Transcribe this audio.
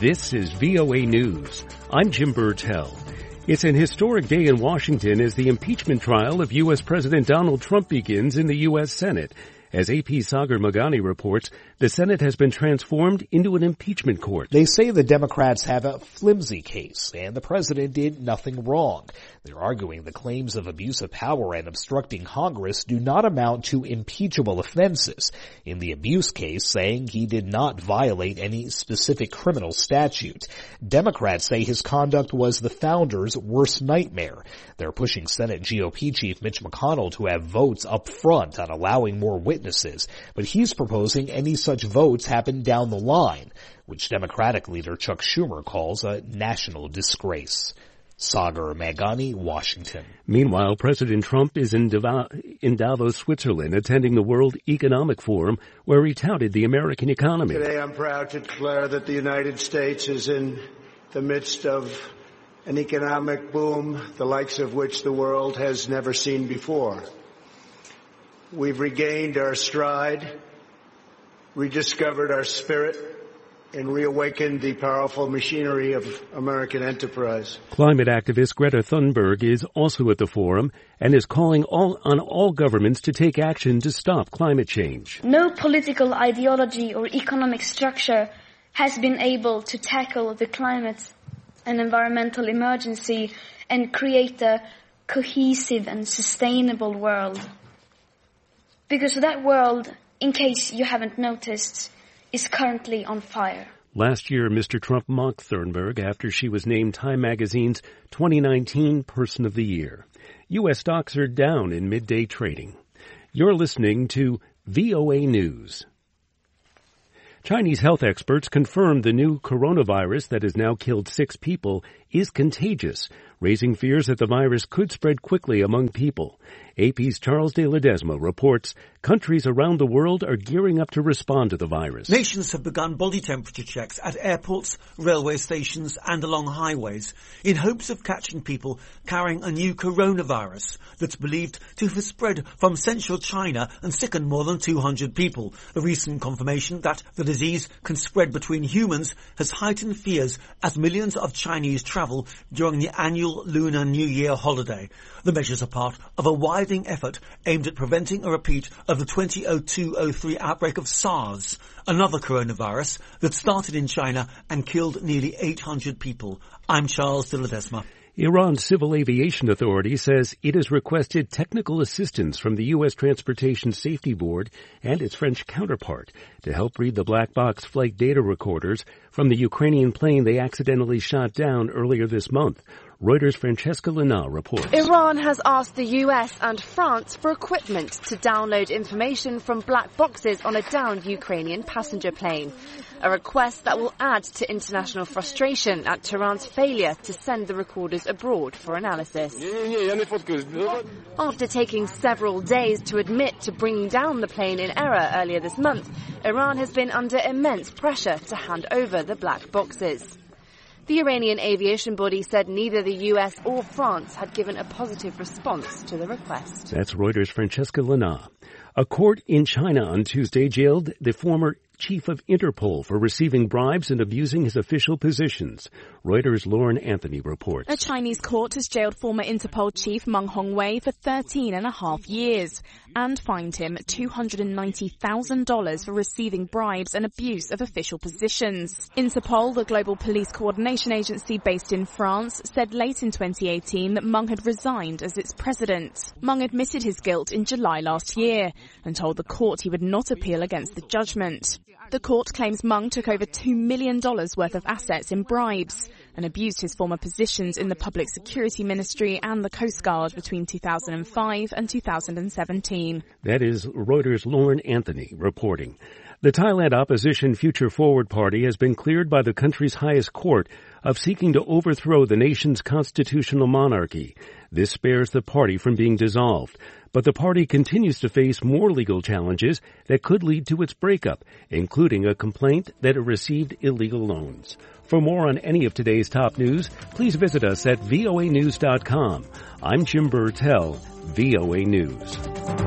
This is VOA News. I'm Jim Burtell. It's an historic day in Washington as the impeachment trial of U.S. President Donald Trump begins in the U.S. Senate. As AP Sagar Magani reports, the Senate has been transformed into an impeachment court. They say the Democrats have a flimsy case and the president did nothing wrong. They're arguing the claims of abuse of power and obstructing Congress do not amount to impeachable offenses. In the abuse case, saying he did not violate any specific criminal statute. Democrats say his conduct was the founders' worst nightmare. They're pushing Senate GOP Chief Mitch McConnell to have votes up front on allowing more witnesses, but he's proposing any such votes happen down the line, which Democratic leader Chuck Schumer calls a national disgrace. Sagar Magani, Washington. Meanwhile, President Trump is in Davos, Switzerland, attending the World Economic Forum, where he touted the American economy. Today I'm proud to declare that the United States is in the midst of an economic boom, the likes of which the world has never seen before. We've regained our stride, rediscovered our spirit, and reawakened the powerful machinery of American enterprise. Climate activist Greta Thunberg is also at the forum and is calling on all governments to take action to stop climate change. No political ideology or economic structure has been able to tackle the climate and environmental emergency and create a cohesive and sustainable world. Because that world, in case you haven't noticed, is currently on fire. Last year, Mr. Trump mocked Thunberg after she was named Time Magazine's 2019 Person of the Year. U.S. stocks are down in midday trading. You're listening to VOA News. Chinese health experts confirmed the new coronavirus that has now killed 6 people is contagious, raising fears that the virus could spread quickly among people. AP's Charles de Ledesma reports countries around the world are gearing up to respond to the virus. Nations have begun body temperature checks at airports, railway stations and along highways in hopes of catching people carrying a new coronavirus that's believed to have spread from central China and sickened more than 200 people. The recent confirmation that the disease can spread between humans has heightened fears as millions of Chinese travel during the annual Lunar New Year holiday. The measures are part of a widening effort aimed at preventing a repeat of the 2002-03 outbreak of SARS, another coronavirus that started in China and killed nearly 800 people. I'm Charles de Ledesma. Iran's Civil Aviation Authority says it has requested technical assistance from the U.S. Transportation Safety Board and its French counterpart to help read the black box flight data recorders from the Ukrainian plane they accidentally shot down earlier this month. Reuters' Francesca Lina reports. Iran has asked the US and France for equipment to download information from black boxes on a downed Ukrainian passenger plane. A request that will add to international frustration at Tehran's failure to send the recorders abroad for analysis. After taking several days to admit to bringing down the plane in error earlier this month, Iran has been under immense pressure to hand over the black boxes. The Iranian aviation body said neither the US or France had given a positive response to the request. That's Reuters' Francesca Lina. A court in China on Tuesday jailed the former chief of Interpol for receiving bribes and abusing his official positions. Reuters' Lauren Anthony reports. A Chinese court has jailed former Interpol chief Meng Hongwei for 13.5 years and fined him $290,000 for receiving bribes and abuse of official positions. Interpol, the global police coordination agency based in France, said late in 2018 that Meng had resigned as its president. Meng admitted his guilt in July last year and told the court he would not appeal against the judgment. The court claims Meng took over $2 million worth of assets in bribes and abused his former positions in the Public Security Ministry and the Coast Guard between 2005 and 2017. That is Reuters' Lauren Anthony reporting. The Thailand opposition Future Forward Party has been cleared by the country's highest court of seeking to overthrow the nation's constitutional monarchy. This spares the party from being dissolved. But the party continues to face more legal challenges that could lead to its breakup, including a complaint that it received illegal loans. For more on any of today's top news, please visit us at voanews.com. I'm Jim Burtell, VOA News.